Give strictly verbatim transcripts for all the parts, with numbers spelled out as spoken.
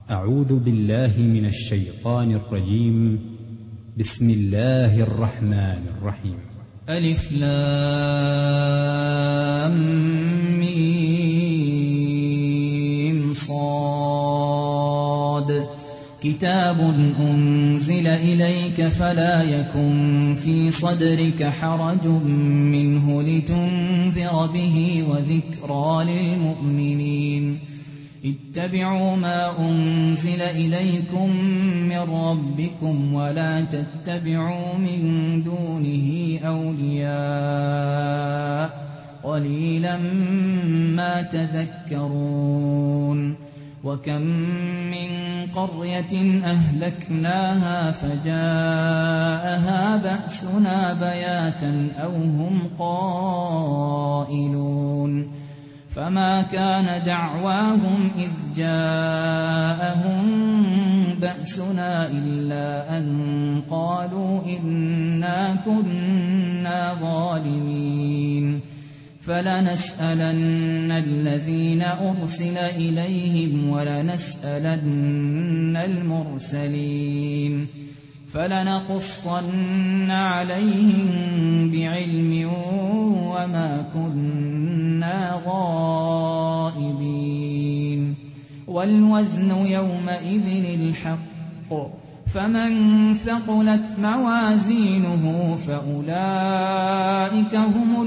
أعوذ بالله من الشيطان الرجيم. بسم الله الرحمن الرحيم. ألف لام ميم صاد كتاب أنزل إليك فلا يكن في صدرك حرج منه لتنذر به وذكرى للمؤمنين. اتبعوا ما أنزل إليكم من ربكم ولا تتبعوا من دونه أولياء قليلا ما تذكرون. وكم من قرية أهلكناها فجاءها بأسنا بياتا أو هم قائلون. فما كان دعواهم إذ جاءهم بأسنا إلا أن قالوا إنا كنا ظالمين. فلنسألن الذين أرسل إليهم ولنسألن المرسلين. فلنقصن عليهم بعلم وما كنا غائبين. والوزن يومئذ الحق فمن ثقلت موازينه فأولئك هم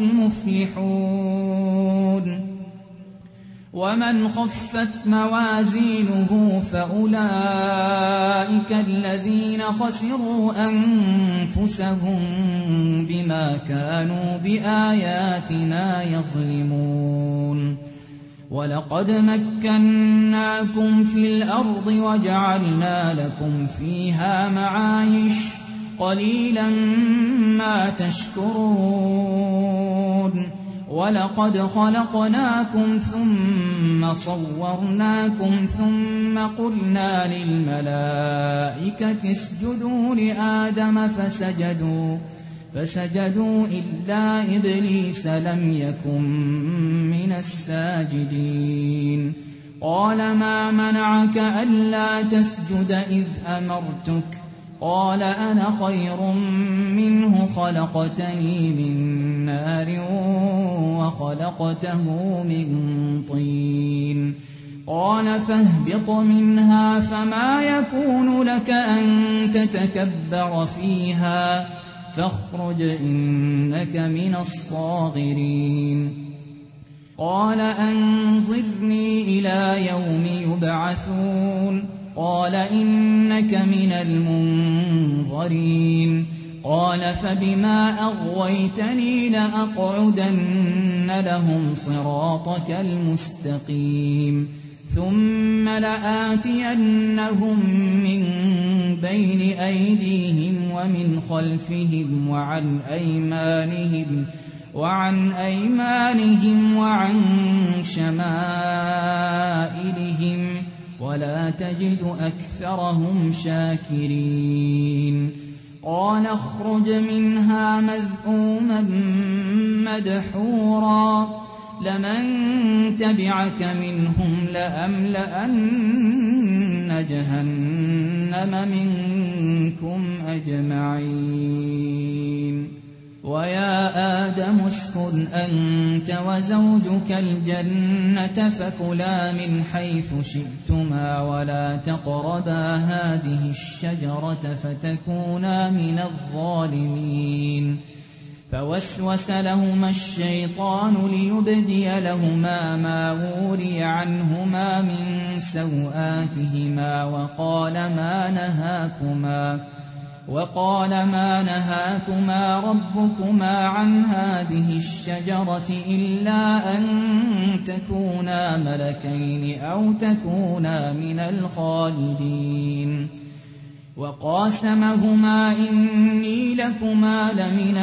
المفلحون. ومن خفت موازينه فأولئك الذين خسروا أنفسهم بما كانوا بآياتنا يظلمون. ولقد مكناكم في الأرض وجعلنا لكم فيها معايش قليلا ما تشكرون. ولقد خلقناكم ثم صورناكم ثم قلنا للملائكة اسجدوا لآدم فسجدوا فسجدوا إلا إبليس لم يكن من الساجدين. قال ما منعك ألا تسجد إذ أمرتك؟ قال أنا خير منه خلقتني من نار وخلقته من طين. قال فاهبط منها فما يكون لك أن تتكبر فيها فاخرج إنك من الصاغرين. قال أنظرني إلى يوم يبعثون. قال إنك من المنظرين. قال فبما أغويتني لأقعدن لهم صراطك المستقيم ثم لآتينهم من بين أيديهم ومن خلفهم وعن أيمانهم وعن أيمانهم وعن شمائلهم ولا تجد أكثرهم شاكرين. قال اخرج منها مذءوما مدحورا لمن تبعك منهم لأملأن جهنم منكم أجمعين. ويا آدم اسكن أنت وزوجك الجنة فكلا من حيث شئتما ولا تقربا هذه الشجرة فتكونا من الظالمين. فوسوس لهما الشيطان ليبدي لهما ما وري عنهما من سوآتهما وقال ما نهاكما وقال ما نهاكما ربكما عن هذه الشجرة إلا أن تكونا ملكين أو تكونا من الخالدين. وقاسمهما إني لكما لمن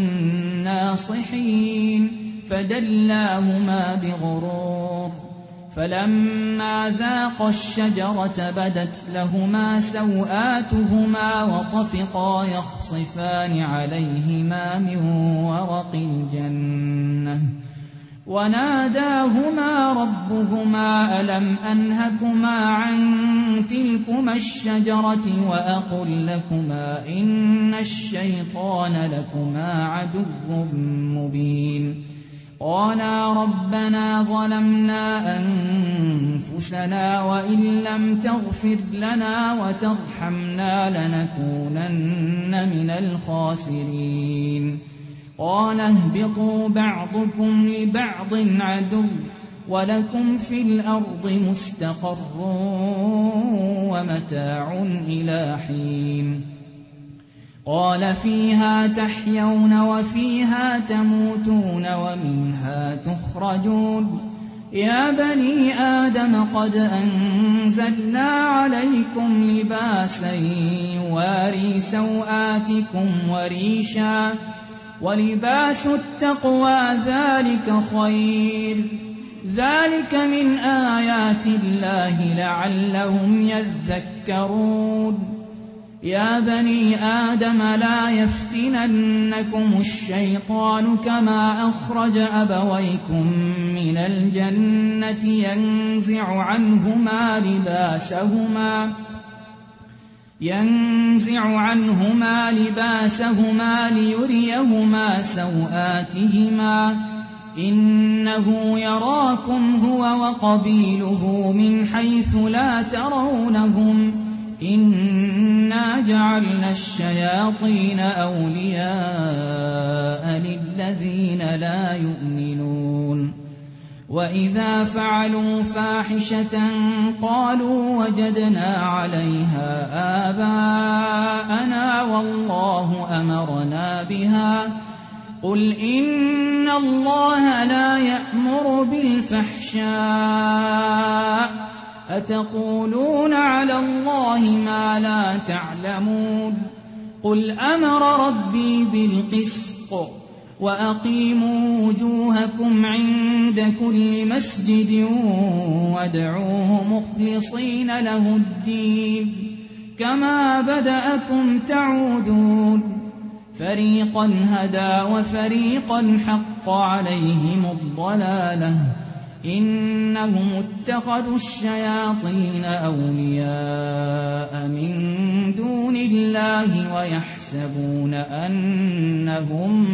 الناصحين فدلاهما بغرور. فلما ذاقا الشجرة بدت لهما سوآتهما وطفقا يخصفان عليهما من ورق الجنة وناداهما ربهما ألم أنهكما عن تلك تلكما الشجرة وأقل لكما إن الشيطان لكما عدو مبين. قالا ربنا ظلمنا أنفسنا وإن لم تغفر لنا وترحمنا لنكونن من الخاسرين. قال اهبطوا بعضكم لبعض عدو ولكم في الأرض مستقر ومتاع إلى حين. قال فيها تحيون وفيها تموتون ومنها تخرجون. يا بني آدم قد أنزلنا عليكم لباسا يواري سوآتكم وريشا ولباس التقوى ذلك خير. ذلك من آيات الله لعلهم يذكرون. يا بني آدم لا يفتننكم الشيطان كما أخرج أبويكم من الجنة ينزع عنهما لباسهما ينزع عنهما لباسهما ليريهما سوآتهما إنه يراكم هو وقبيله من حيث لا ترونهم إنا جعلنا الشياطين أولياء للذين لا يؤمنون. وإذا فعلوا فاحشة قالوا وجدنا عليها آباءنا والله أمرنا بها. قل إن الله لا يأمر بالفحشاء أتقولون على الله ما لا تعلمون. قل أمر ربي بالقسط وأقيموا وجوهكم عند كل مسجد وادعوه مخلصين له الدين كما بدأكم تعودون. فريقا هدى وفريقا حق عليهم الضلالة إنهم اتخذوا الشياطين أولياء من دون الله ويحسبون أنهم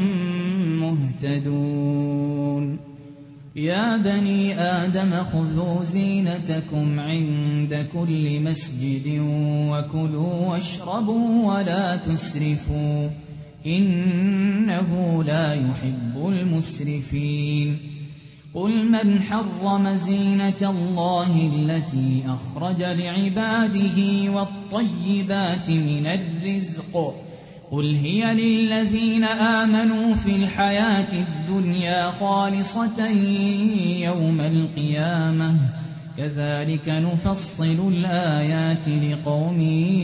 مهتدون. يا بني آدم خذوا زينتكم عند كل مسجد وكلوا واشربوا ولا تسرفوا إنه لا يحب المسرفين. قل من حرم زينة الله التي أخرج لعباده والطيبات من الرزق قل هي للذين آمنوا في الحياة الدنيا خالصة يوم القيامة كذلك نفصل الآيات لقوم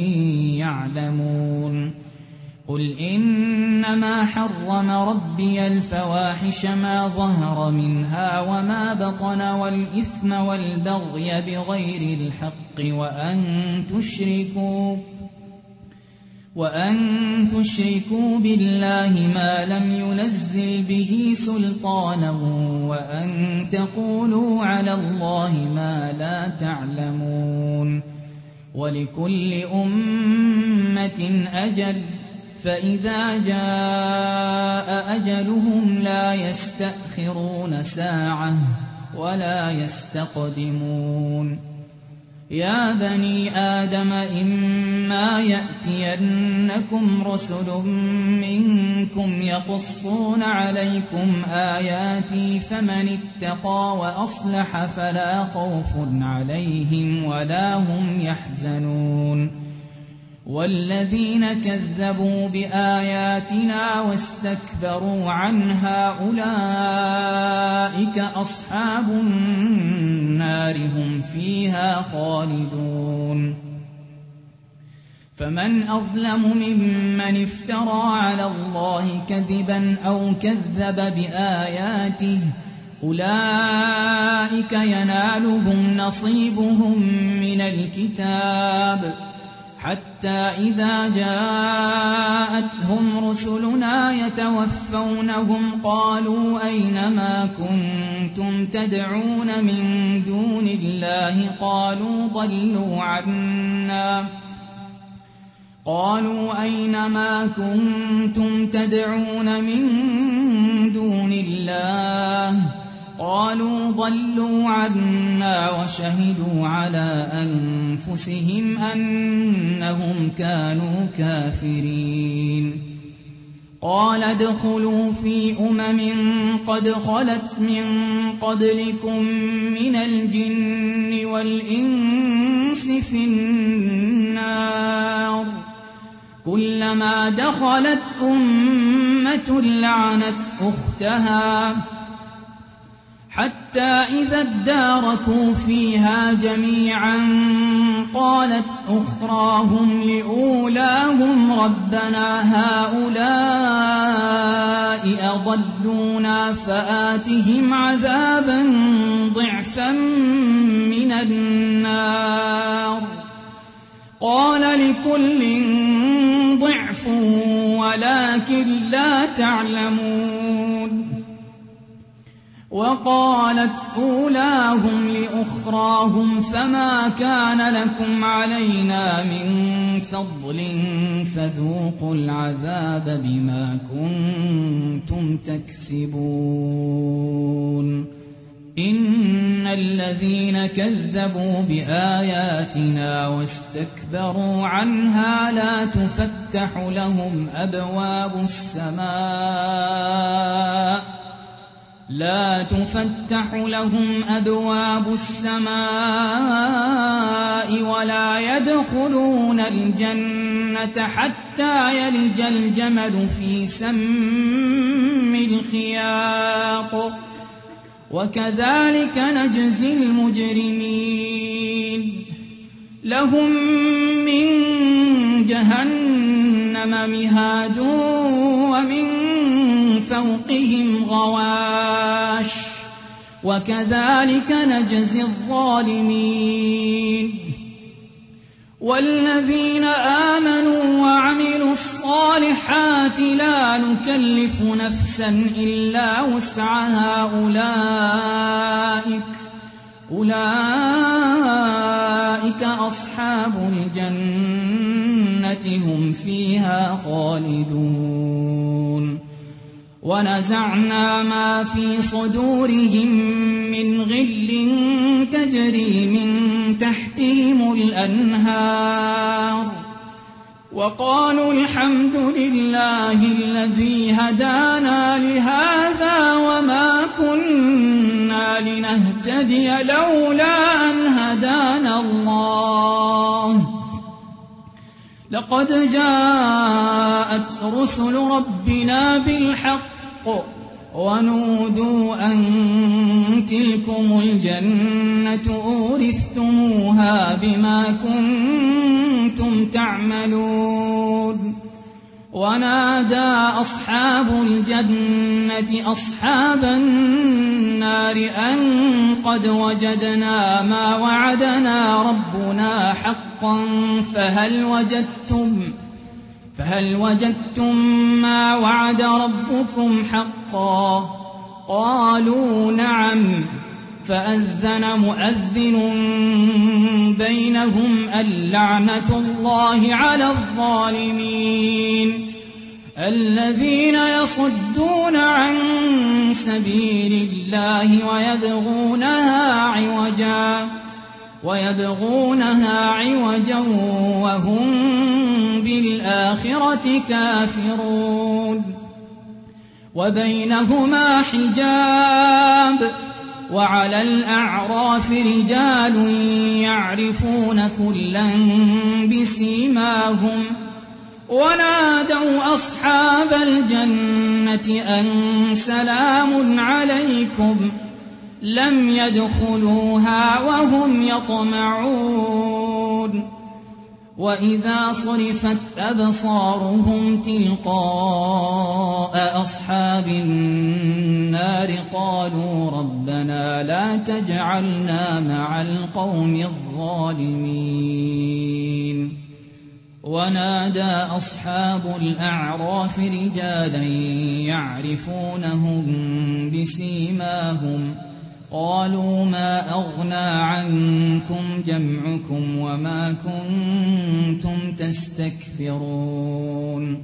يعلمون. قل إنما حرم ربي الفواحش ما ظهر منها وما بطن والإثم والبغي بغير الحق وأن تشركوا وأن تشركوا بالله ما لم ينزل به سلطانا وأن تقولوا على الله ما لا تعلمون. ولكل أمة أجل فإذا جاء أجلهم لا يستأخرون ساعة ولا يستقدمون. يا بني آدم إما يأتينكم رسل منكم يقصون عليكم آياتي فمن اتقى وأصلح فلا خوف عليهم ولا هم يحزنون. والذين كذبوا بآياتنا واستكبروا عنها أولئك أصحاب النار هم فيها خالدون. فمن أظلم ممن افترى على الله كذبا أو كذب بآياته أولئك ينالهم نصيبهم من الكتاب حتى إذا جاءتهم رسلنا يتوفونهم قالوا أين ما كنتم تدعون من دون الله قالوا ضلوا عنا قالوا أين ما كنتم تدعون من دون الله قالوا ضلوا عنا وشهدوا على أنفسهم أنهم كانوا كافرين. قال ادخلوا في أمم قد خلت من قبلكم من الجن والإنس في النار كلما دخلت أمة لعنت أختها حتى إذا اداركوا فيها جميعا قالت أخراهم لأولاهم ربنا هؤلاء أضلونا فآتهم عذابا ضعفا من النار قال لكل ضعف ولكن لا تعلمون. وقالت أولاهم لأخراهم فما كان لكم علينا من فضل فذوقوا العذاب بما كنتم تكسبون. إن الذين كذبوا بآياتنا واستكبروا عنها لا تفتح لهم أبواب السماء لا تفتح لهم أبواب السماء ولا يدخلون الجنة حتى يلج الجمل في سم الخياط وكذلك نجزي المجرمين. لهم من جهنم مهاد ومن فوقهم غواش وكذلك نجزي الظالمين. والذين آمنوا وعملوا الصالحات لا نكلف نفسا إلا وسعها أولئك أولئك أصحاب الجنة هم فيها خالدون. ونزعنا ما في صدورهم من غل تجري من تحتهم الأنهار وقالوا الحمد لله الذي هدانا لهذا وما كنا لنهتدي لولا أن هدانا الله لقد جاءت رسل ربنا بالحق ونودوا أن تلكم الجنة أورثتموها بما كنتم تعملون. ونادى أصحاب الجنة أصحاب النار أن قد وجدنا ما وعدنا ربنا حقا فهل وجدتم فهل وجدتم ما وعد ربكم حقا قالوا نعم فأذن مؤذن بينهم اللعنة الله على الظالمين الذين يصدون عن سبيل الله ويبغونها عوجا ويبغونها عوجا وهم بالآخرة كافرون. وبينهما حجاب وعلى الأعراف رجال يعرفون كلا بسيماهم ونادوا أصحاب الجنة أن سلام عليكم لم يدخلوها وهم يطمعون. وإذا صرفت أبصارهم تلقاء أصحاب النار قالوا ربنا لا تجعلنا مع القوم الظالمين. ونادى أصحاب الأعراف رجالا يعرفونهم بسيماهم قالوا ما أغنى عنكم جمعكم وما كنتم تستكبرون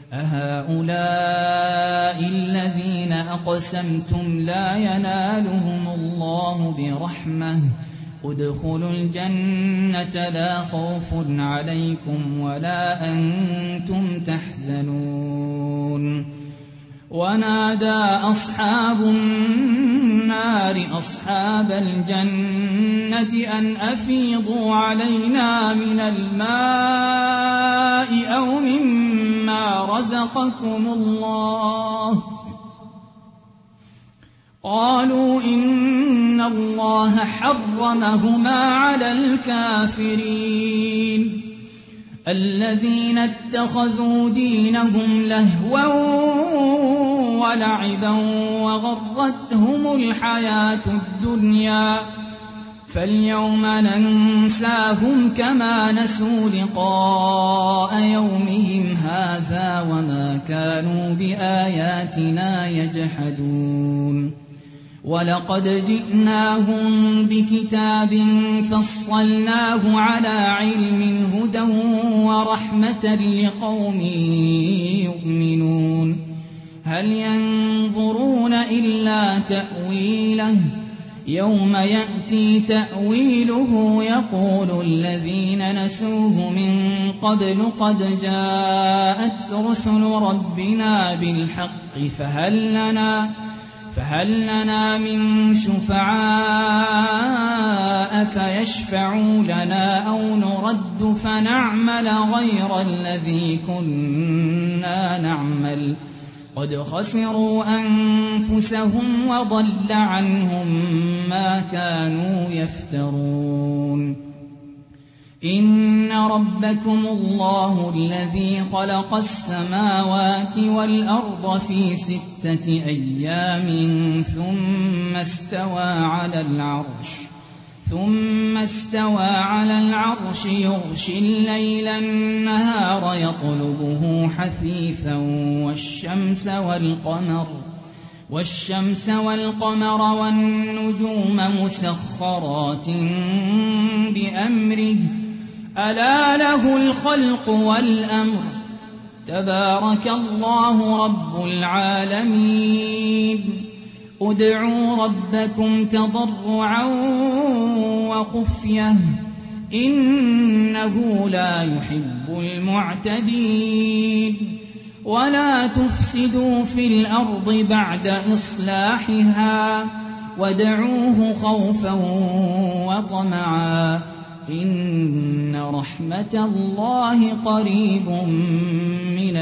أهؤلاء الذين أقسمتم لا ينالهم الله برحمة ادخلوا الجنة لا خوف عليكم ولا أنتم تحزنون ونادى أصحاب النار أصحاب الجنة أن أفيضوا علينا من الماء أو مما رزقكم الله قالوا إن الله حرمهما على الكافرين الذين اتخذوا دينهم لهوا ولعبا وغرتهم الحياة الدنيا فاليوم ننساهم كما نسوا لقاء يومهم هذا وما كانوا بآياتنا يجحدون ولقد جئناهم بكتاب فصلناه على علم هدى ورحمة لقوم يؤمنون هل ينظرون إلا تأويله يوم يأتي تأويله يقول الذين نسوه من قبل قد جاءت رسل ربنا بالحق فهل لنا فهل لنا من شفعاء فيشفعوا لنا أو نرد فنعمل غير الذي كنا نعمل قد خسروا أنفسهم وضل عنهم ما كانوا يفترون إن ربكم الله الذي خلق السماوات والأرض في ستة أيام ثم استوى على العرش ثم استوى على العرش يغشي الليل النهار يطلبه حثيثا والشمس والقمر والشمس والقمر والنجوم مسخرات بأمره ألا له الخلق والأمر تبارك الله رب العالمين ادعوا ربكم تضرعا وخفية إنه لا يحب المعتدين ولا تفسدوا في الأرض بعد إصلاحها وادعوه خوفا وطمعا إن رحمة الله قريب من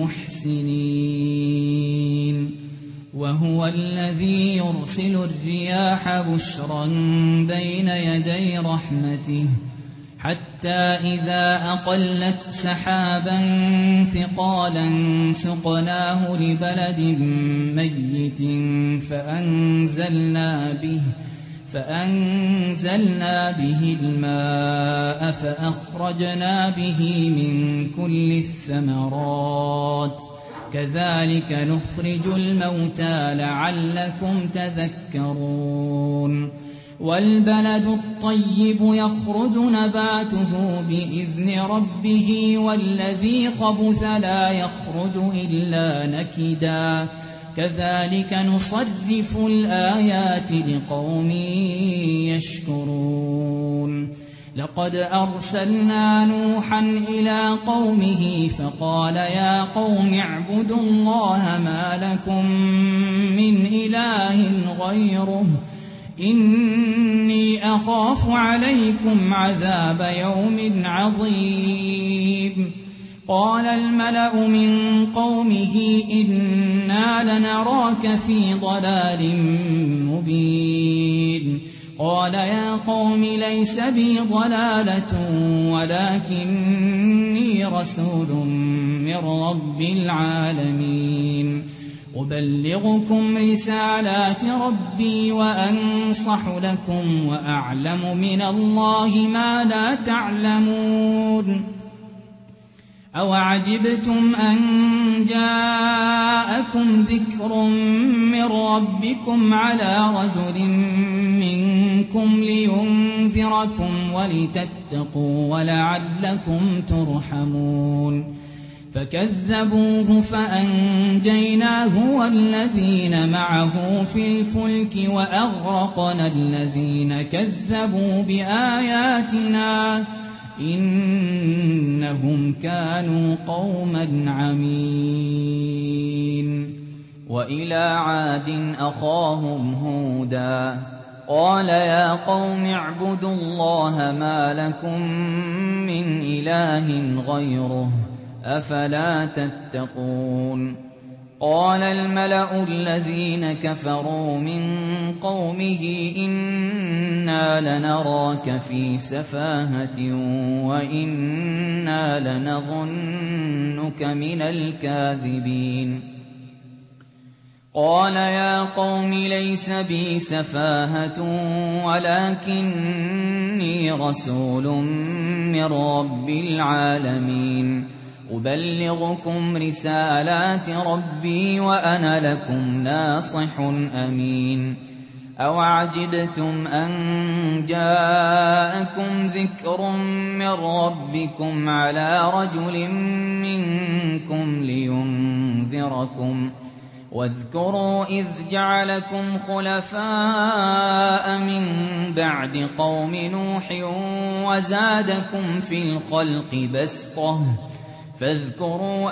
المحسنين وهو الذي يرسل الرياح بشرا بين يدي رحمته حتى إذا أقلت سحابا ثقالا سقناه لبلد ميت فأنزلنا به فأنزلنا به الماء فأخرجنا به من كل الثمرات كذلك نخرج الموتى لعلكم تذكرون والبلد الطيب يخرج نباته بإذن ربه والذي خبث لا يخرج إلا نكدا كذلك نصرف الآيات لقوم يشكرون لقد أرسلنا نوحا إلى قومه فقال يا قوم اعبدوا الله ما لكم من إله غيره إني أخاف عليكم عذاب يوم عظيم قال الملأ من قومه إنا لنراك في ضلال مبين قال يا قوم ليس بي ضلالة ولكني رسول من رب العالمين أبلغكم رسالات ربي وأنصح لكم وأعلم من الله ما لا تعلمون أوعجبتم أن جاءكم ذكر من ربكم على رجل منكم لينذركم ولتتقوا ولعلكم ترحمون فكذبوه فأنجيناه والذين معه في الفلك وأغرقنا الذين كذبوا بآياتنا إنهم كانوا قوما عمين. وإلى عاد أخاهم هودا قال يا قوم اعبدوا الله ما لكم من إله غيره أفلا تتقون. قال الملأ الذين كفروا من قومه إنا لنراك في سفاهة وإنا لنظنك من الكاذبين. قال يا قوم ليس بي سفاهة ولكني رسول من رب العالمين أبلغكم رسالات ربي وأنا لكم ناصح أمين. أوعجبتم أن جاءكم ذكر من ربكم على رجل منكم لينذركم واذكروا إذ جعلكم خلفاء من بعد قوم نوح وزادكم في الخلق بسطة فاذكروا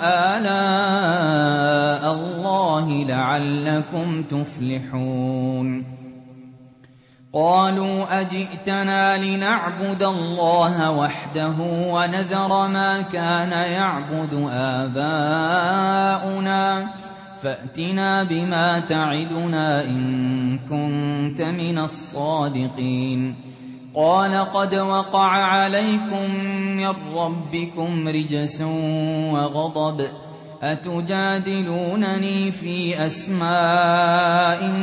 آلاء الله لعلكم تفلحون. قالوا أجئتنا لنعبد الله وحده ونذر ما كان يعبد آباؤنا فأتنا بما تعدنا إن كنت من الصادقين. قال قد وقع عليكم من ربكم رجس وغضب أتجادلونني في أسماء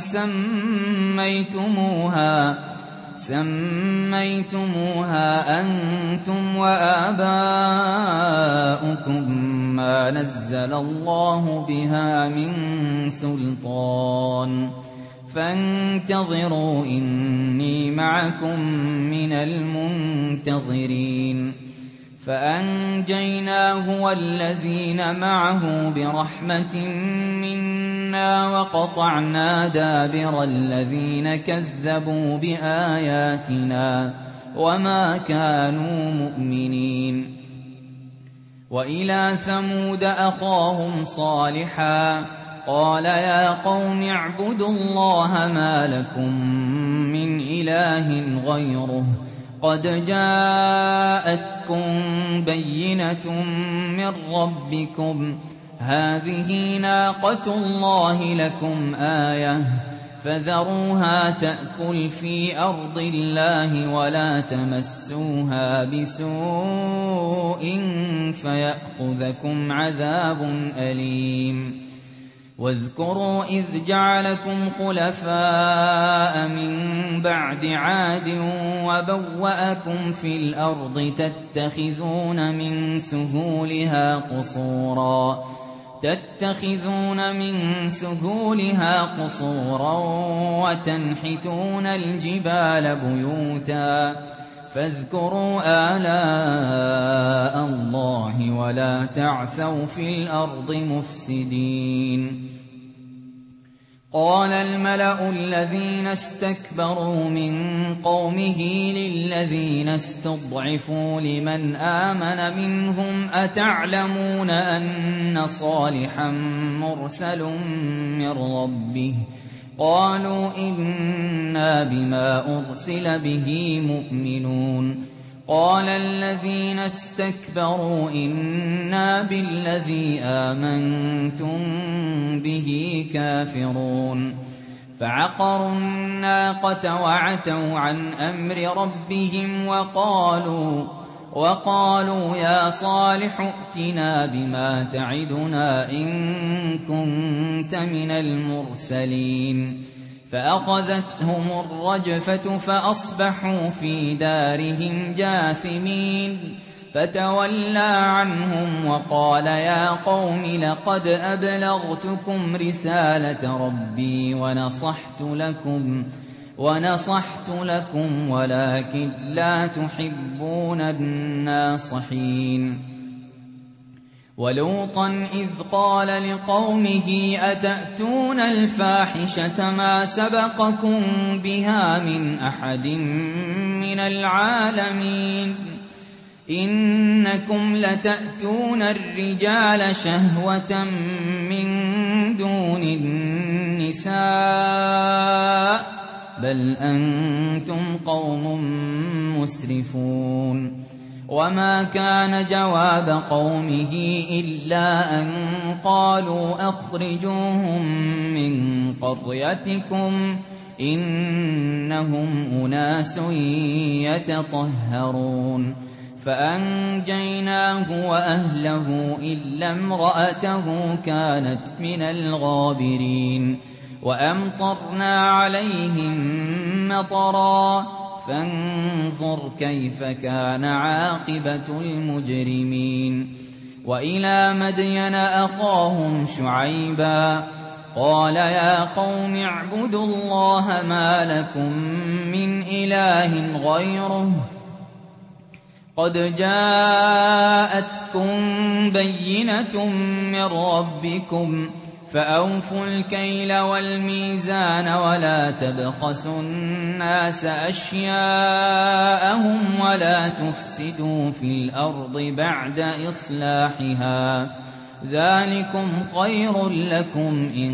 سميتموها سميتموها أنتم وآباؤكم ما نزل الله بها من سلطان فانتظروا إني معكم من المنتظرين. فأنجيناه والذين معه برحمة منا وقطعنا دابر الذين كذبوا بآياتنا وما كانوا مؤمنين. وإلى ثمود أخاهم صالحا قال يا قوم اعبدوا الله ما لكم من إله غيره قد جاءتكم بينة من ربكم هذه ناقة الله لكم آية فذروها تأكل في أرض الله ولا تمسوها بسوء فيأخذكم عذاب أليم. واذكروا إذ جعلكم خلفاء من بعد عاد وبوأكم في الأرض تتخذون من سهولها قصورا تتخذون من سهولها قصورا وتنحتون الجبال بيوتا فاذكروا آلاء الله ولا تعثوا في الأرض مفسدين. قال الملأ الذين استكبروا من قومه للذين استضعفوا لمن آمن منهم أتعلمون أن صالحا مرسل من ربه قالوا إنا بما أرسل به مؤمنون. قال الذين استكبروا إنا بالذي آمنتم به كافرون. فعقروا الناقة وعتوا عن أمر ربهم وقالوا وقالوا يا صالح ائتنا بما تعدنا إن كنت من المرسلين. فأخذتهم الرجفة فأصبحوا في دارهم جاثمين. فتولى عنهم وقال يا قوم لقد أبلغتكم رسالة ربي ونصحت لكم ونصحت لكم ولكن لا تحبون الناصحين. ولوطا إذ قال لقومه أتأتون الفاحشة ما سبقكم بها من أحد من العالمين إنكم لتأتون الرجال شهوة من دون النساء بل أنتم قوم مسرفون. وما كان جواب قومه إلا أن قالوا أخرجوهم من قريتكم إنهم أناس يتطهرون. فأنجيناه وأهله إلا امرأته كانت من الغابرين. وأمطرنا عليهم مطرا فانظر كيف كان عاقبة المجرمين. وإلى مدين أخاهم شعيبا قال يا قوم اعبدوا الله ما لكم من إله غيره قد جاءتكم بينة من ربكم فأوفوا الكيل والميزان ولا تبخسوا الناس أشياءهم ولا تفسدوا في الأرض بعد إصلاحها ذلكم خير لكم إن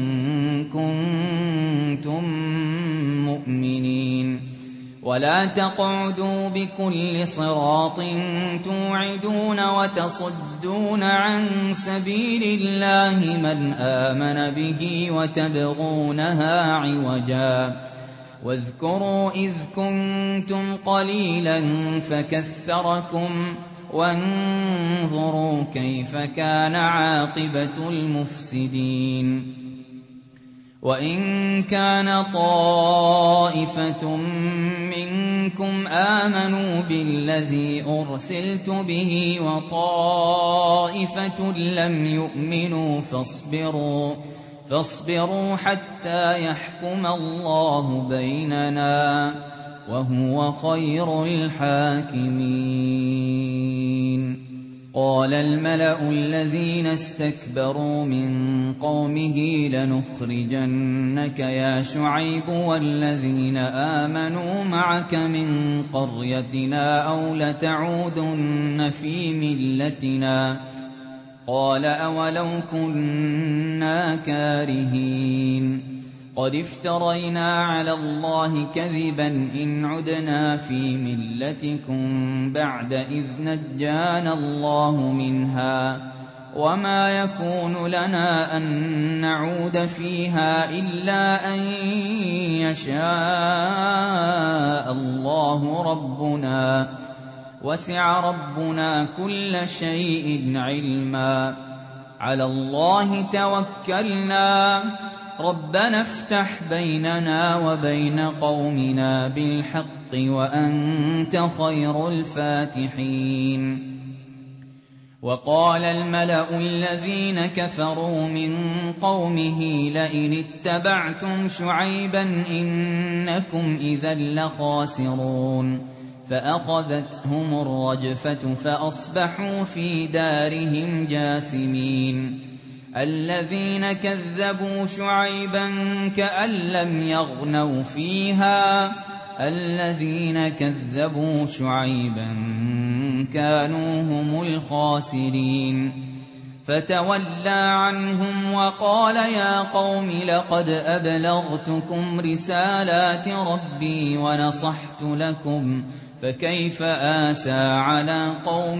كنتم مؤمنين. ولا تقعدوا بكل صراط توعدون وتصدون عن سبيل الله من آمن به وتبغونها عوجا واذكروا إذ كنتم قليلا فكثركم وانظروا كيف كان عاقبة المفسدين. وإن كان طائفة منكم آمنوا بالذي أرسلت به وطائفة لم يؤمنوا فاصبروا فاصبروا حتى يحكم الله بيننا وهو خير الحاكمين. قال الملأ الذين استكبروا من قومه لنخرجنك يا شعيب والذين آمنوا معك من قريتنا أو لتعودن في ملتنا قال أولو كنا كارهين قد افترينا على الله كذبا إن عدنا في ملتكم بعد إذ نجانا الله منها وما يكون لنا أن نعود فيها إلا أن يشاء الله ربنا وسع ربنا كل شيء علما على الله توكلنا ربنا افتح بيننا وبين قومنا بالحق وأنت خير الفاتحين. وقال الملأ الذين كفروا من قومه لئن اتبعتم شعيبا إنكم إذا لخاسرون فأخذتهم الرجفة فأصبحوا في دارهم جاثمين. الذين كذبوا شعيبا كأن لم يغنوا فيها الذين كذبوا شعيبا كانوا هم الخاسرين. فتولى عنهم وقال يا قوم لقد أبلغتكم رسالات ربي ونصحت لكم فكيف آسى على قوم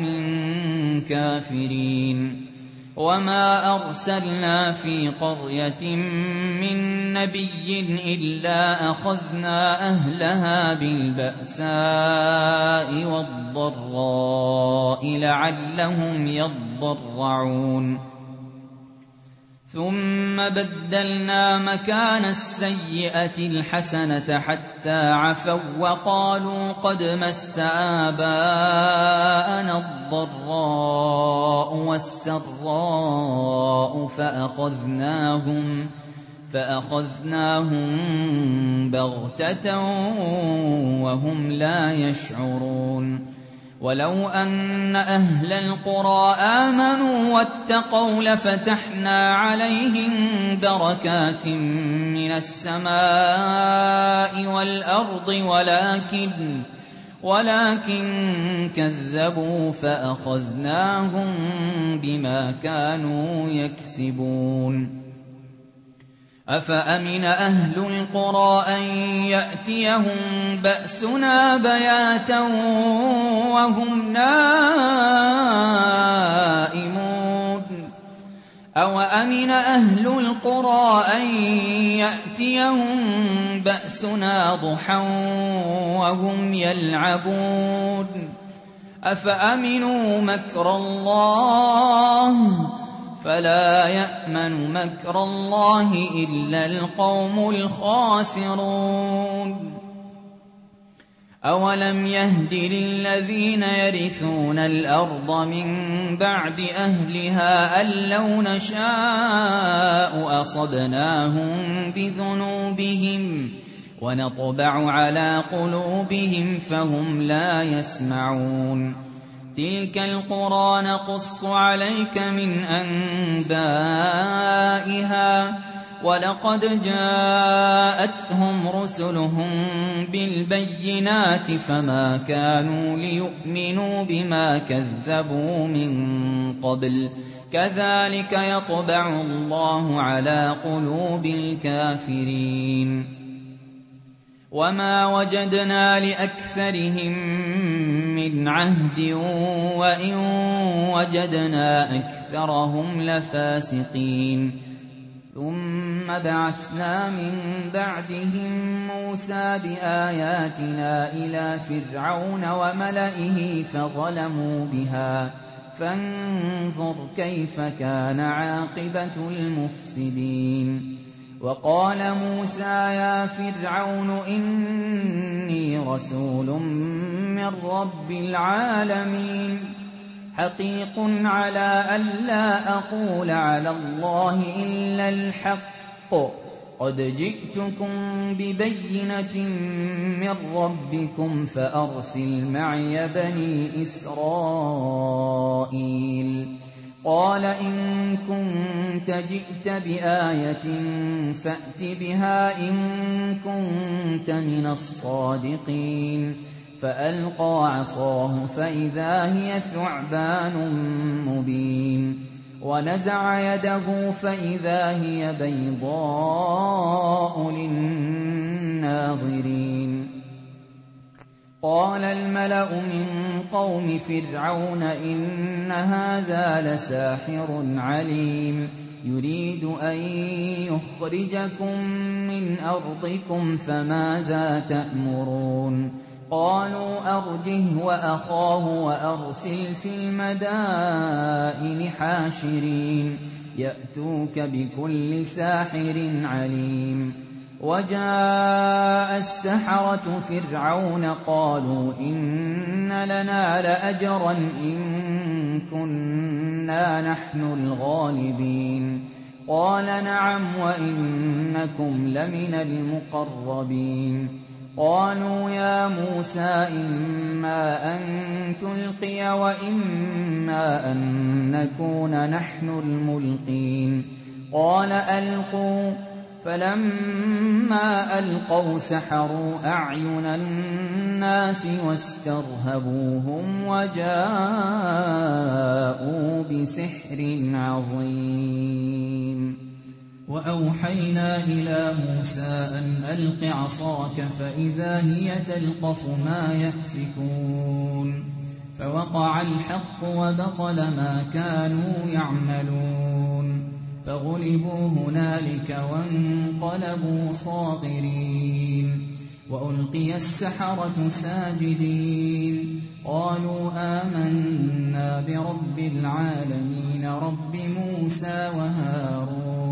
كافرين. وما أرسلنا في قرية من نبي إلا أخذنا أهلها بالبأساء والضراء لعلهم يضرعون ثم بدلنا مكان السيئة الحسنة حتى عفوا وقالوا قد مس آباءنا الضراء والسراء فأخذناهم فأخذناهم بغتة وهم لا يشعرون ولو أن أهل القرى آمنوا واتقوا لفتحنا عليهم بركات من السماء والأرض ولكن ولكن كذبوا فأخذناهم بما كانوا يكسبون أفأمن أهل القرى أن يأتيهم بأسنا بياتا وهم نائمون أوأمن أهل القرى أن يأتيهم بأسنا ضحى وهم يلعبون أفأمنوا مكر الله فلا يأمن مكر الله إلا القوم الخاسرون أولم يهد للذين يرثون الأرض من بعد أهلها أن لو نشاء أصبناهم بذنوبهم ونطبع على قلوبهم فهم لا يسمعون تلك القرى نقص عليك من أنبائها ولقد جاءتهم رسلهم بالبينات فما كانوا ليؤمنوا بما كذبوا من قبل كذلك يطبع الله على قلوب الكافرين وما وجدنا لأكثرهم من عهد وإن وجدنا أكثرهم لفاسقين ثم بعثنا من بعدهم موسى بآياتنا إلى فرعون وملئه فظلموا بها فانظر كيف كان عاقبة المفسدين وقال موسى يا فرعون إني رسول من رب العالمين حقيق على ألا أقول على الله إلا الحق قد جئتكم ببينة من ربكم فأرسل معي بني إسرائيل قال إن كنت جئت بآية فأت بها إن كنت من الصادقين فألقى عصاه فإذا هي ثعبان مبين ونزع يده فإذا هي بيضاء للناظرين قال الملأ من قوم فرعون إن هذا لساحر عليم يريد أن يخرجكم من أرضكم فماذا تأمرون قالوا أرجه وأخاه وأرسل في المدائن حاشرين يأتوك بكل ساحر عليم وجاء السحرة فرعون قالوا إن لنا لأجرا إن كنا نحن الغالبين قال نعم وإنكم لمن المقربين قالوا يا موسى إما أن تلقي وإما أن نكون نحن الملقين قال ألقوا فلما ألقوا سحروا أعين الناس واسترهبوهم وجاءوا بسحر عظيم وأوحينا إلى موسى أن ألق عصاك فإذا هي تلقف ما يأفكون فوقع الحق وبطل ما كانوا يعملون فغلبوا هنالك وانقلبوا صاغرين وألقي السحرة ساجدين قالوا آمنا برب العالمين رب موسى وهارون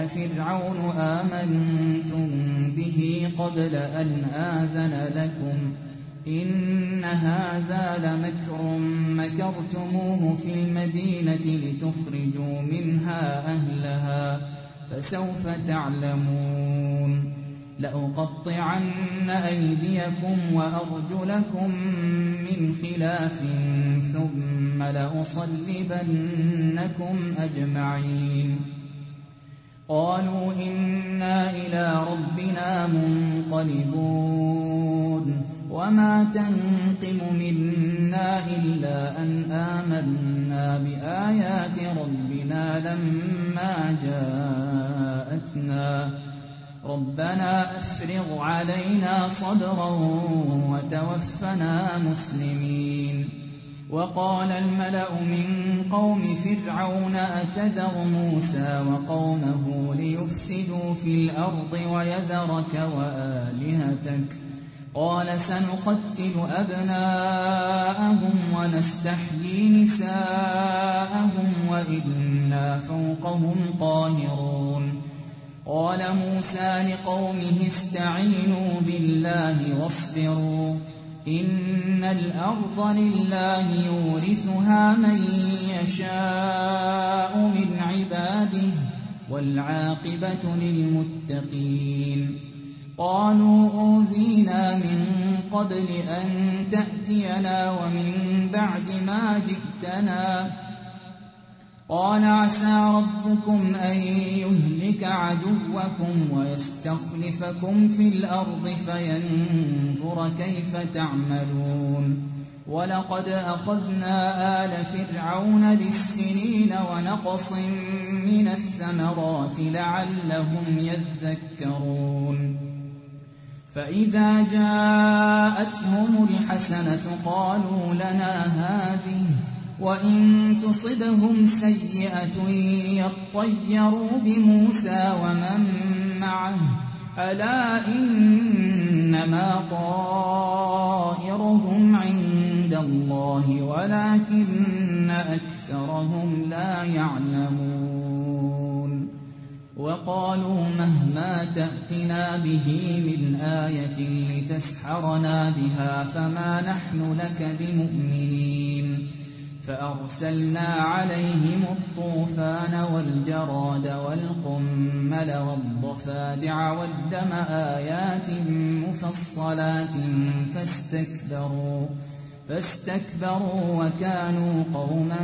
قال فرعون آمنتم به قبل أن آذن لكم إن هذا لمكر مكرتموه في المدينة لتخرجوا منها أهلها فسوف تعلمون لأقطعن أيديكم وأرجلكم من خلاف ثم لأصلبنكم أجمعين قالوا إنا إلى ربنا منقلبون وما تنقم منا إلا أن آمنا بآيات ربنا لما جاءتنا ربنا أفرغ علينا صبرا وتوفنا مسلمين وقال الملأ من قوم فرعون أتذر موسى وقومه ليفسدوا في الأرض ويذرك وآلهتك قال سنقتل أبناءهم ونستحيي نساءهم وإنا فوقهم قاهرون قال موسى لقومه استعينوا بالله واصبروا إن الأرض لله يورثها من يشاء من عباده والعاقبة للمتقين قالوا أوذينا من قبل أن تأتينا ومن بعد ما جئتنا قال عسى ربكم أن يهلك عدوكم ويستخلفكم في الأرض فينظر كيف تعملون ولقد أخذنا آل فرعون بالسنين ونقص من الثمرات لعلهم يذكرون فإذا جاءتهم الحسنة قالوا لنا هذه وإن تصبهم سيئة يطيروا بموسى ومن معه ألا إنما طائرهم عند الله ولكن أكثرهم لا يعلمون وقالوا مهما تأتنا به من آية لتسحرنا بها فما نحن لك بمؤمنين فأرسلنا عليهم الطوفان والجراد والقمل والضفادع والدم آيات مفصلات فاستكبروا فاستكبروا وكانوا قوما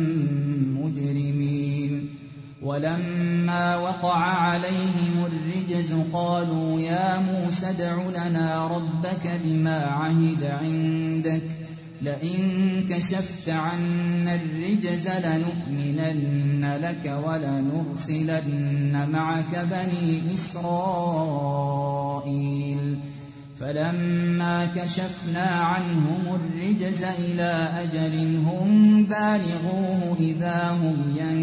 مجرمين ولما وقع عليهم الرجز قالوا يا موسى ادع لنا ربك بما عهد عندك لئن كشفت عنا الرجز لنؤمنن لك ولنرسلن معك بني إسرائيل فلما كشفنا عنهم الرجز إلى أجل هم بالغوه إذا هم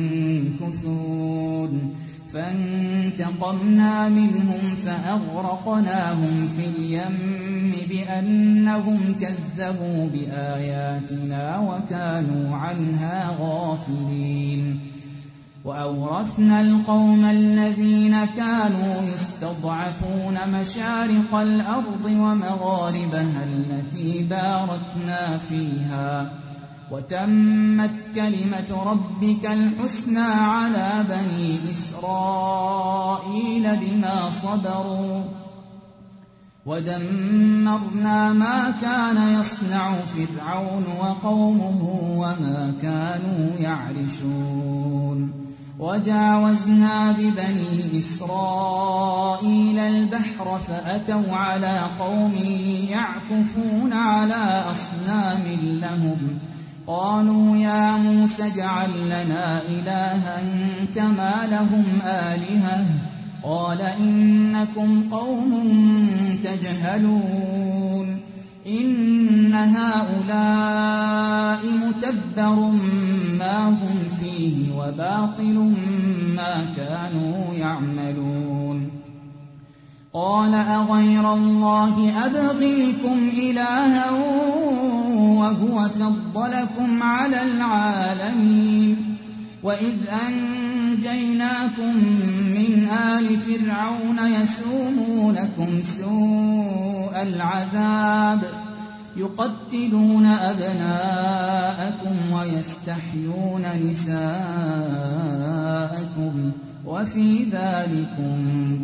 ينكثون فانتقمنا منهم فأغرقناهم في اليم بأنهم كذبوا بآياتنا وكانوا عنها غافلين وأورثنا القوم الذين كانوا يستضعفون مشارق الأرض ومغاربها التي باركنا فيها وتمت كلمة ربك الحسنى على بني إسرائيل بما صبروا ودمرنا ما كان يصنع فرعون وقومه وما كانوا يعرشون وجاوزنا ببني إسرائيل البحر فأتوا على قوم يعكفون على أصنام لهم قالوا يا موسى اجعل لنا إلها كما لهم آلهة قال إنكم قوم تجهلون إن هؤلاء متبر ما هم فيه وباطل ما كانوا يعملون قال أغير الله أبغيكم إلها وهو فضلكم على العالمين وإذ أنجيناكم من آل فرعون يسومونكم سوء العذاب يقتلون أبناءكم ويستحيون نساءكم وفي ذلكم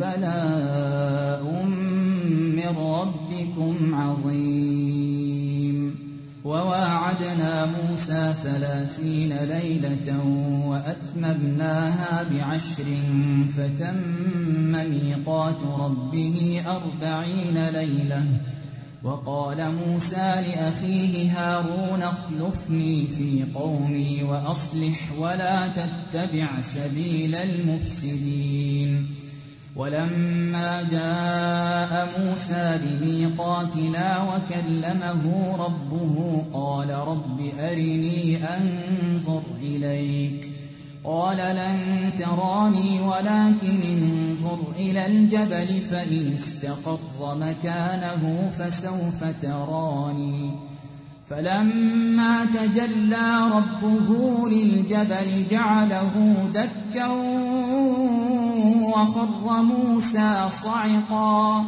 بلاء من ربكم عظيم. وواعدنا موسى ثلاثين ليلة وأتممناها بعشر فتم ميقات ربه أربعين ليلة. وقال موسى لأخيه هارون اخلفني في قومي وأصلح ولا تتبع سبيل المفسدين. ولما جاء موسى لميقاتنا وكلمه ربه قال رب أرني أنظر إليك. قال لن تراني ولكن انظر إلى الجبل فإن استقر مكانه فسوف تراني. فلما تجلى ربه للجبل جعله دكا وخر موسى صعقا.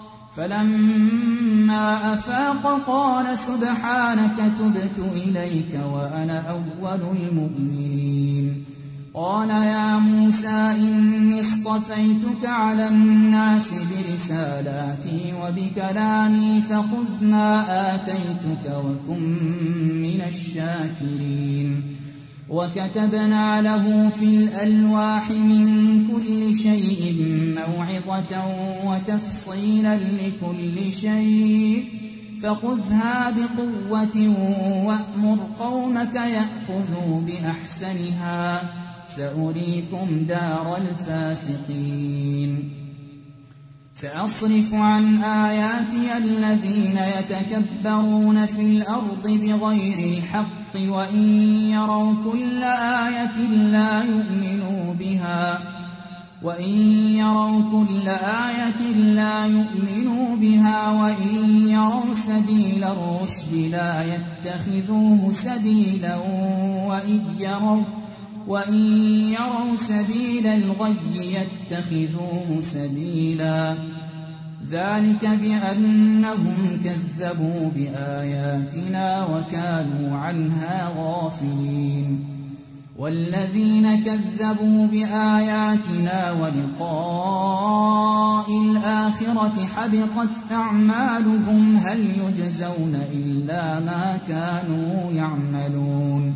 فلما أفاق قال سبحانك تبت إليك وأنا أول المؤمنين. قال يا موسى إني اصطفيتك على الناس برسالاتي وبكلامي فخذ ما آتيتك وكن من الشاكرين. وكتبنا له في الألواح من كل شيء موعظة وتفصيلا لكل شيء فخذها بقوة وأمر قومك يأخذوا بأحسنها سأريكم دار الفاسقين. سأصرف عن آياتي الذين يتكبرون في الأرض بغير الحق وإن يروا كل آية لا يؤمنوا بها وإن يروا كل آية لا يؤمنوا بها وإن يروا سبيل الرشد لا يتخذوه سبيلا وإن يروا وإن يروا سبيل الغي يتخذوه سبيلا. ذلك بأنهم كذبوا بآياتنا وكانوا عنها غافلين. والذين كذبوا بآياتنا ولقاء الآخرة حبطت أعمالهم هل يجزون إلا ما كانوا يعملون.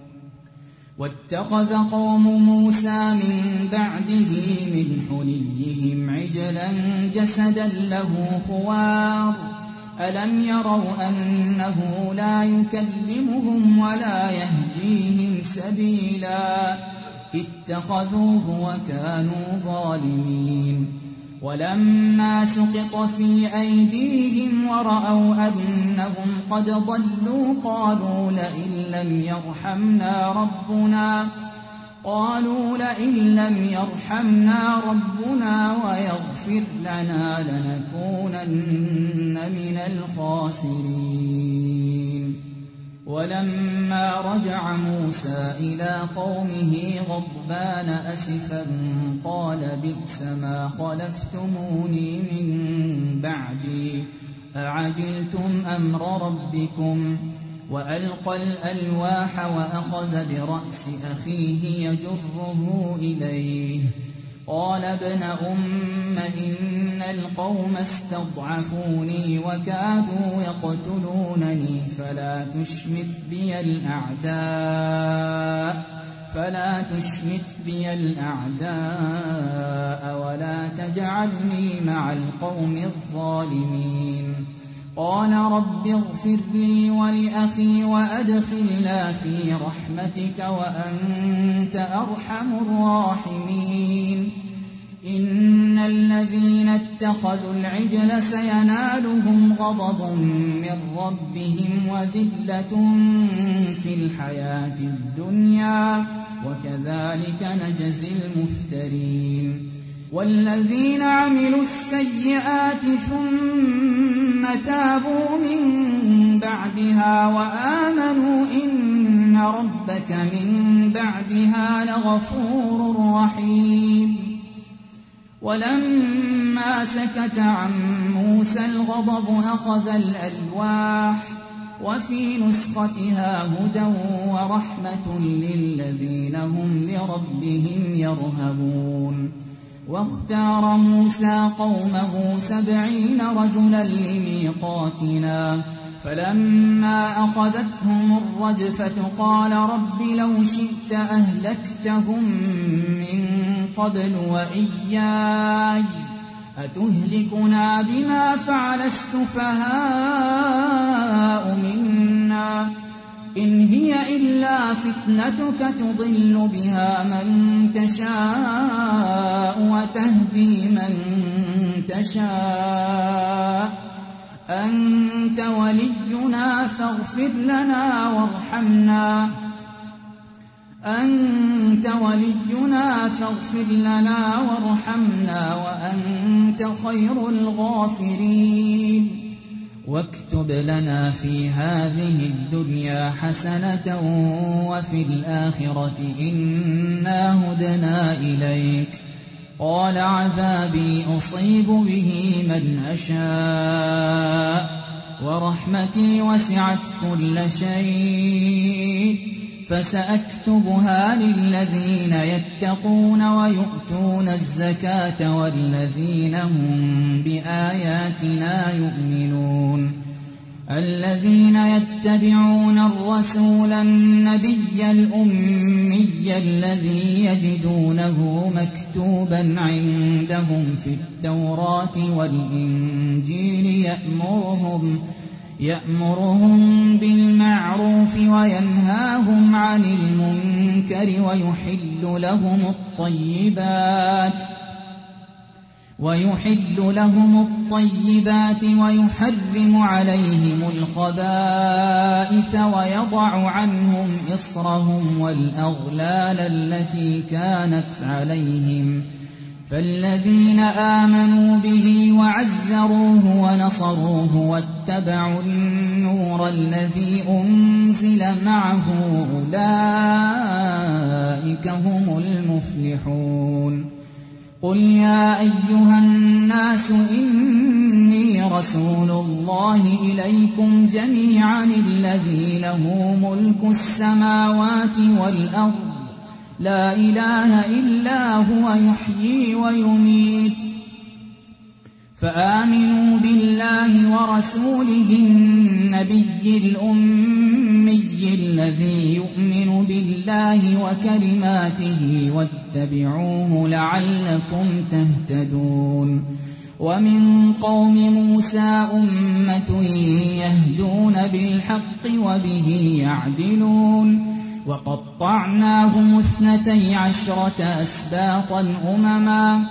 واتخذ قوم موسى من بعده من حليهم عجلا جسدا له خوار ألم يروا أنه لا يكلمهم ولا يهديهم سبيلا اتخذوه وكانوا ظالمين. ولما سقط في أيديهم ورأوا أنهم قد ضلوا قالوا لئن لم يرحمنا ربنا قالوا لئن لم يرحمنا ربنا ويغفر لنا لنكونن من الخاسرين. ولما رجع موسى إلى قومه غضبان أسفا قال بئس ما خلفتموني من بعدي أعجلتم أمر ربكم. وألقى الألواح وأخذ برأس أخيه يجره إليه قال ابن أم إن القوم استضعفوني وكادوا يقتلونني فلا تشمت بي الأعداء فلا تشمت بي الأعداء ولا تجعلني مع القوم الظالمين. قال رب اغفر لي ولأخي وأدخلنا في رحمتك وأنت أرحم الراحمين. إن الذين اتخذوا العجل سينالهم غضب من ربهم وذلة في الحياة الدنيا وكذلك نجزي المفترين. والذين عملوا السيئات ثم تابوا من بعدها وآمنوا إن ربك من بعدها لغفور رحيم. ولما سكت عن موسى الغضب أخذ الألواح وفي نسختها هدى ورحمة للذين هم لربهم يرهبون. واختار موسى قومه سبعين رجلا لميقاتنا فلما أخذتهم الرجفة قال رب لو شئت أهلكتهم من قبل وإياي أتهلكنا بما فعل السفهاء منا إن هي إلا فتنتك تضل بها من تشاء وتهدي من تشاء أنت ولينا فاغفر لنا وارحمنا أنت ولينا فاغفر لنا وارحمنا وأنت خير الغافرين. واكتب لنا في هذه الدنيا حسنة وفي الآخرة إنا هدنا إليك قال عذابي أصيب به من أشاء ورحمتي وسعت كل شيء فسأكتبها للذين يتقون ويؤتون الزكاة والذين هم بآياتنا يؤمنون. الذين يتبعون الرسول النبي الأمي الذي يجدونه مكتوبا عندهم في التوراة والإنجيل يأمرهم يأمرهم بالمعروف وينهاهم عن المنكر ويحل لهم الطيبات ويحل لهم الطيبات ويحرم عليهم الخبائث ويضع عنهم إصرهم والأغلال التي كانت عليهم. فالذين آمنوا به وعزروه ونصروه واتبعوا النور الذي أنزل معه أولئك هم المفلحون. قل يا أيها الناس إني رسول الله إليكم جميعا الذي له ملك السماوات والأرض لا إله إلا هو يحيي ويميت فآمنوا بالله ورسوله النبي الأمي الذي يؤمن بالله وكلماته واتبعوه لعلكم تهتدون. ومن قوم موسى أمة يهدون بالحق وبه يعدلون. وقطعناهم اثنتي عشرة أسباطا أمما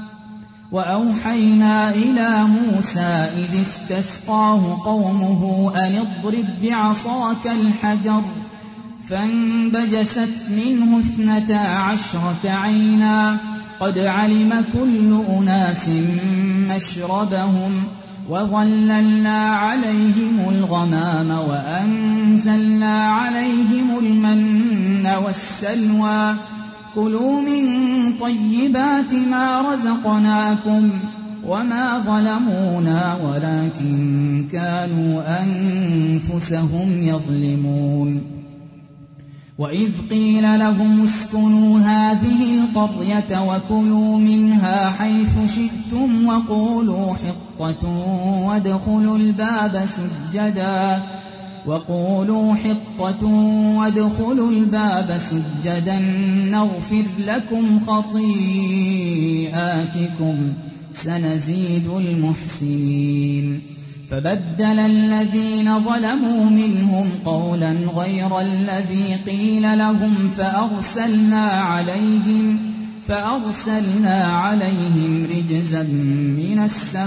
وأوحينا إلى موسى إذ استسقاه قومه أن اضرب بعصاك الحجر فانبجست منه اثنتا عشرة عينا قد علم كل أناس مشربهم وظللنا عليهم الغمام وأنزلنا عليهم المن والسلوى كلوا من طيبات ما رزقناكم وما ظلمونا ولكن كانوا أنفسهم يظلمون. وإذ قيل لهم اسكنوا هذه القرية وكلوا منها حيث شئتم وقولوا حطة وادخلوا الباب سجدا وقولوا حطة وادخلوا الباب سجدا نغفر لكم خطيئاتكم سنزيد المحسنين. فبدل الذين ظلموا منهم قولا غير الذي قيل لهم فأرسلنا عليهم فأرسلنا عليهم رجزا من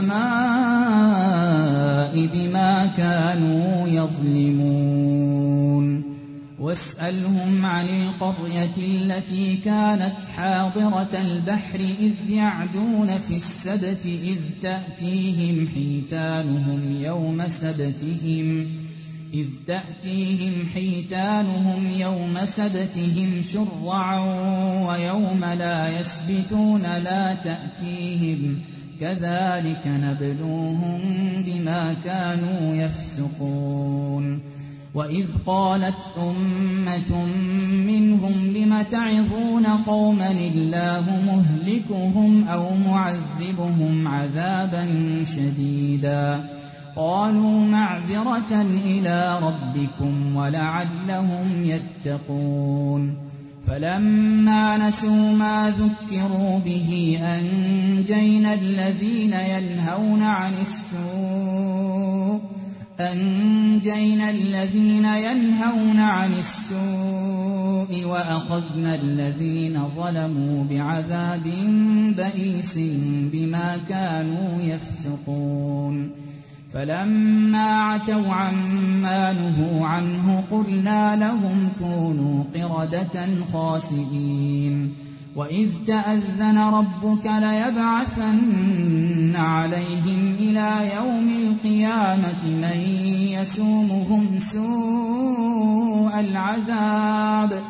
السماء بما كانوا يظلمون. واسألهم عن القرية التي كانت حاضرة البحر إذ يعدون في السبت إذ تأتيهم حيتانهم يوم سبتهم إذ تأتيهم حيتانهم يوم سبتهم شرعا ويوم لا يسبتون لا تأتيهم كذلك نبلوهم بما كانوا يفسقون وإذ قالت أمة منهم لم تعظون قوما الله مهلكهم أو معذبهم عذابا شديدا قالوا معذرة إلى ربكم ولعلهم يتقون فلما نسوا ما ذكروا به أنجينا الذين ينهون عن السوء أنجينا الذين ينهون عن السوء وأخذنا الذين ظلموا بعذاب بئيس بما كانوا يفسقون فلما عتوا عما نهوا عنه قلنا لهم كونوا قردة خاسئين وإذ تأذن ربك ليبعثن عليهم إلى يوم القيامة من يسومهم سوء العذاب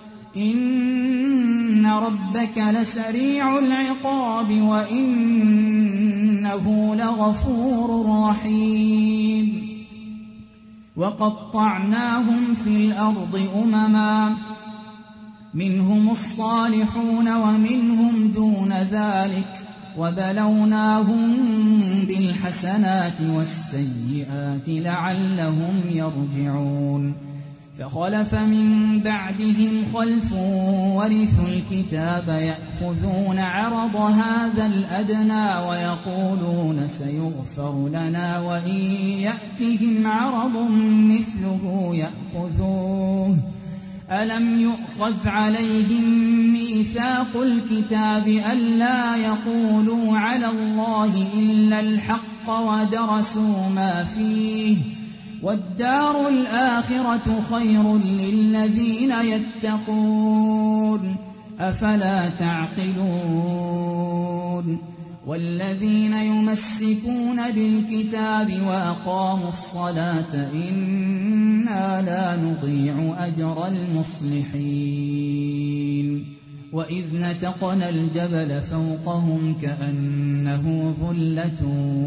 إن ربك لسريع العقاب وإنه لغفور رحيم وقطعناهم في الأرض أمما منهم الصالحون ومنهم دون ذلك وبلوناهم بالحسنات والسيئات لعلهم يرجعون فخلف من بعدهم خلف ورثوا الكتاب يأخذون عرض هذا الأدنى ويقولون سيغفر لنا وإن يأتهم عرض مثله يأخذوه ألم يؤخذ عليهم ميثاق الكتاب ألا يقولوا على الله إلا الحق ودرسوا ما فيه والدار الآخرة خير للذين يتقون أفلا تعقلون والذين يمسكون بالكتاب وأقاموا الصلاة إنا لا نضيع أجر المصلحين وإذ نتقنا الجبل فوقهم كأنه ظلة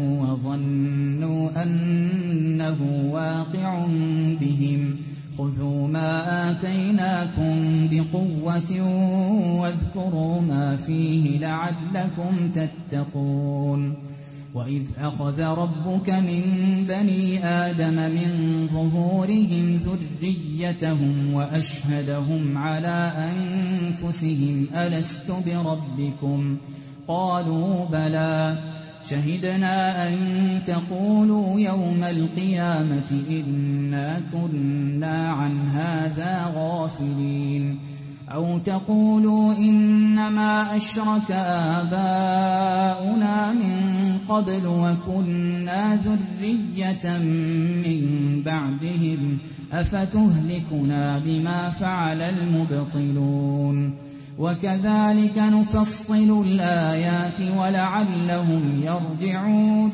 وظنوا أنه واقع بهم خذوا ما آتيناكم بقوة واذكروا ما فيه لعلكم تتقون وإذ أخذ ربك من بني آدم من ظهورهم ذريتهم وأشهدهم على أنفسهم ألست بربكم قالوا بلى شهدنا أن تقولوا يوم القيامة إنا كنا عن هذا غافلين أو تقولوا إنما أشرك آباؤنا من قبل وكنا ذرية من بعدهم أفتهلكنا بما فعل المبطلون وكذلك نفصل الآيات ولعلهم يرجعون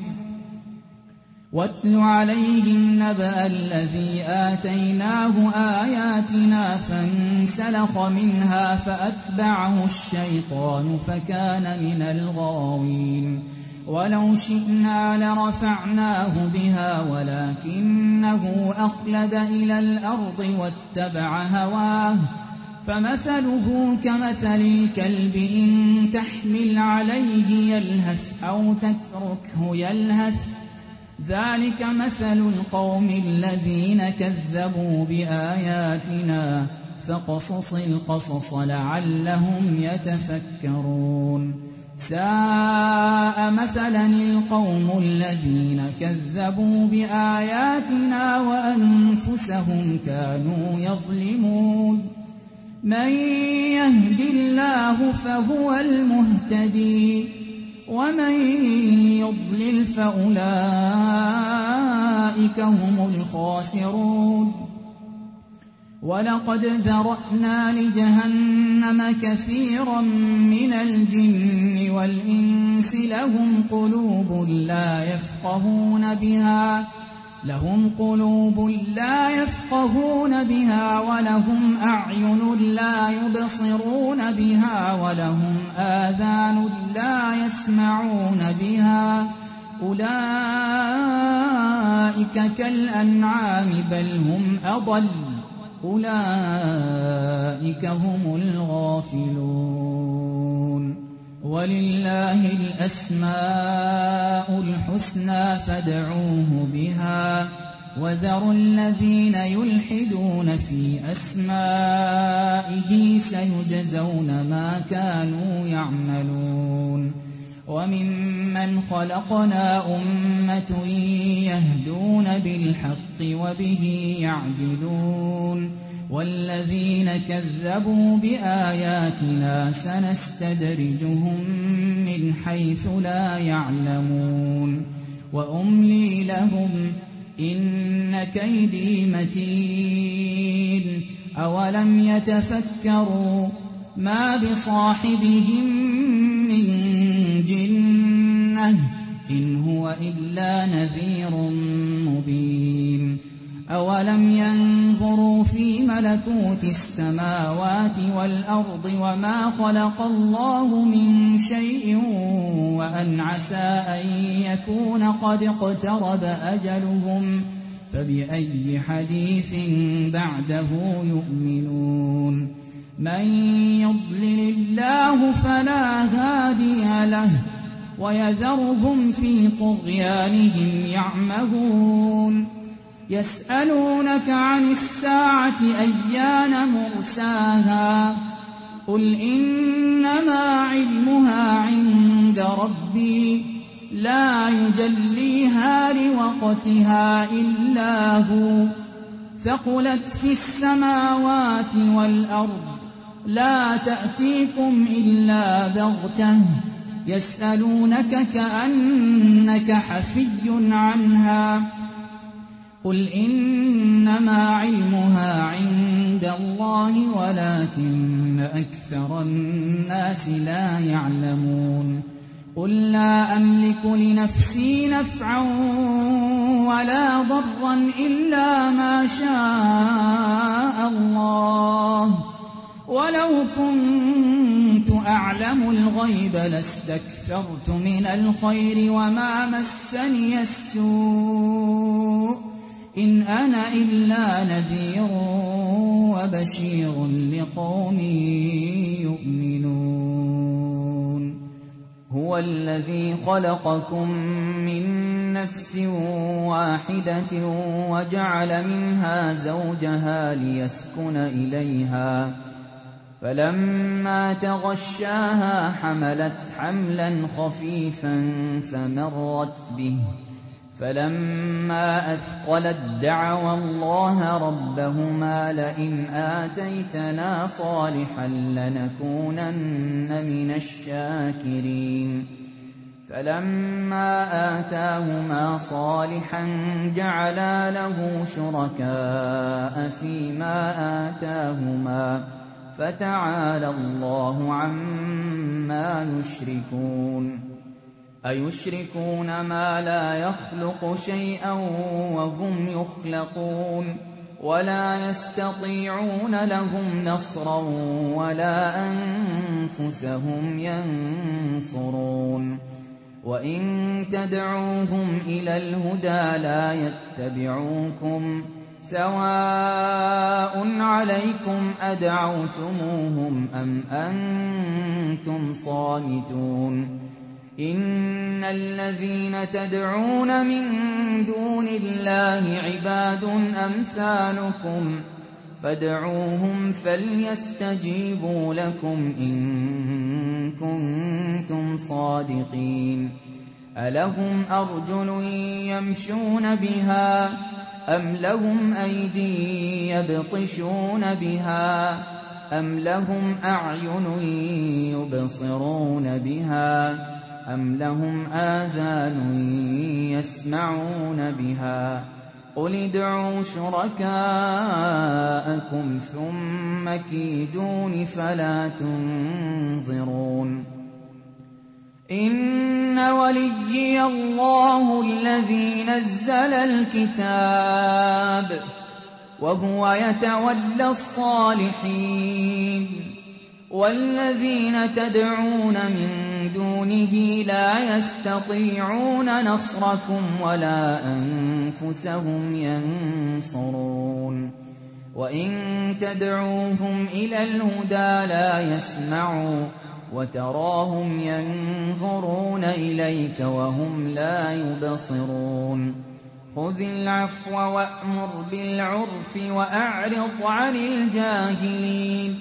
واتل عليهم نبأ الذي آتيناه آياتنا فانسلخ منها فأتبعه الشيطان فكان من الغاوين ولو شئنا لرفعناه بها ولكنه أخلد إلى الأرض واتبع هواه فمثله كمثل الكلب إن تحمل عليه يلهث أو تتركه يلهث ذلك مثل القوم الذين كذبوا بآياتنا فقصص القصص لعلهم يتفكرون ساء مثلا القوم الذين كذبوا بآياتنا وأنفسهم كانوا يظلمون من يهد الله فهو المهتدي ومن يضلل فأولئك هم الخاسرون ولقد ذرأنا لجهنم كثيرا من الجن والإنس لهم قلوب لا يفقهون بها لهم قلوب لا يفقهون بها ولهم أعين لا يبصرون بها ولهم آذان لا يسمعون بها أولئك كالأنعام بل هم أضل أولئك هم الغافلون ولله الأسماء الحسنى فادعوه بها وذروا الذين يلحدون في أسمائه سيجزون ما كانوا يعملون وممن خلقنا أمة يهدون بالحق وبه يعدلون والذين كذبوا بآياتنا سنستدرجهم من حيث لا يعلمون وأملي لهم إن كيدي متين أولم يتفكروا ما بصاحبهم من جنة إن هو إلا نذير مبين أولم ينظروا في ملكوت السماوات والأرض وما خلق الله من شيء وأن عسى أن يكون قد اقترب أجلهم فبأي حديث بعده يؤمنون من يضلل الله فلا هادي له ويذرهم في طغيانهم يعمهون يسألونك عن الساعة أيان مرساها قل إنما علمها عند ربي لا يجليها لوقتها إلا هو ثقلت في السماوات والأرض لا تأتيكم إلا بغتة يسألونك كأنك حفي عنها قل إنما علمها عند الله ولكن أكثر الناس لا يعلمون قل لا أملك لنفسي نفعا ولا ضرا إلا ما شاء الله ولو كنت أعلم الغيب لاستكثرت من الخير وما مسني السوء إن أنا إلا نذير وبشير لقوم يؤمنون هو الذي خلقكم من نفس واحدة وجعل منها زوجها ليسكن إليها فلما تغشاها حملت حملا خفيفا فمرت به فلما أثقلت دعوا الله ربهما لئن آتيتنا صالحا لنكونن من الشاكرين فلما آتاهما صالحا جعلا له شركاء فيما آتاهما فتعالى الله عما يشركون أيشركون ما لا يخلق شيئا وهم يخلقون ولا يستطيعون لهم نصرا ولا أنفسهم ينصرون وإن تدعوهم إلى الهدى لا يتبعوكم سواء عليكم أدعوتموهم أم أنتم صامتون إن الذين تدعون من دون الله عباد أمثالكم فادعوهم فليستجيبوا لكم إن كنتم صادقين ألهم أرجل يمشون بها أم لهم أيدي يبطشون بها أم لهم أعين يبصرون بها أم لهم آذان يسمعون بها قل ادعوا شركاءكم ثم كيدون فلا تنظرون إن وليي الله الذي نزل الكتاب وهو يتولى الصالحين والذين تدعون من دونه لا يستطيعون نصركم ولا أنفسهم ينصرون وإن تدعوهم إلى الهدى لا يسمعوا وتراهم ينظرون إليك وهم لا يبصرون خذ العفو وأمر بالعرف وأعرض عن الجاهلين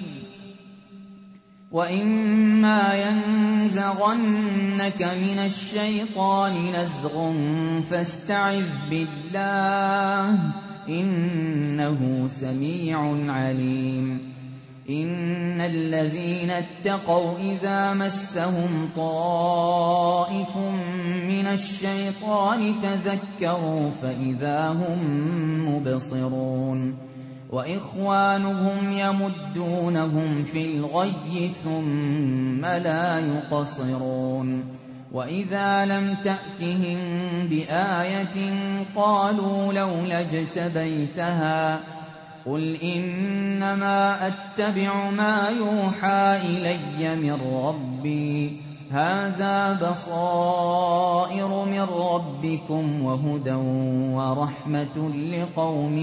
وإما ينزغنك من الشيطان نزغ فاستعذ بالله إنه سميع عليم إن الذين اتقوا إذا مسهم طائف من الشيطان تذكروا فإذا هم مبصرون وإخوانهم يمدونهم في الغي ثم لا يقصرون وإذا لم تأتهم بآية قالوا لولا اجتبيتها قل إنما أتبع ما يوحى إلي من ربي هذا بصائر من ربكم وهدى ورحمة لقوم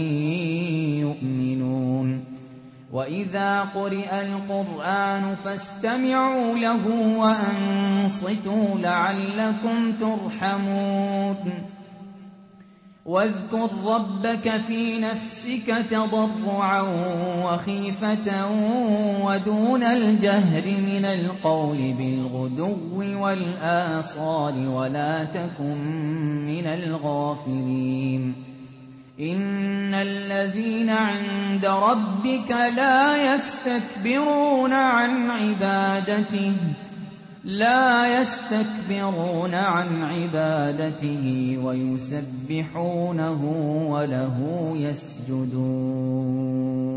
يؤمنون وإذا قرئ القرآن فاستمعوا له وأنصتوا لعلكم ترحمون واذكر ربك في نفسك تضرعا وخيفة ودون الجهر من القول بالغدو والآصال ولا تكن من الغافلين إن الذين عند ربك لا يستكبرون عن عبادته لا يستكبرون عن عبادته ويسبحونه وله يسجدون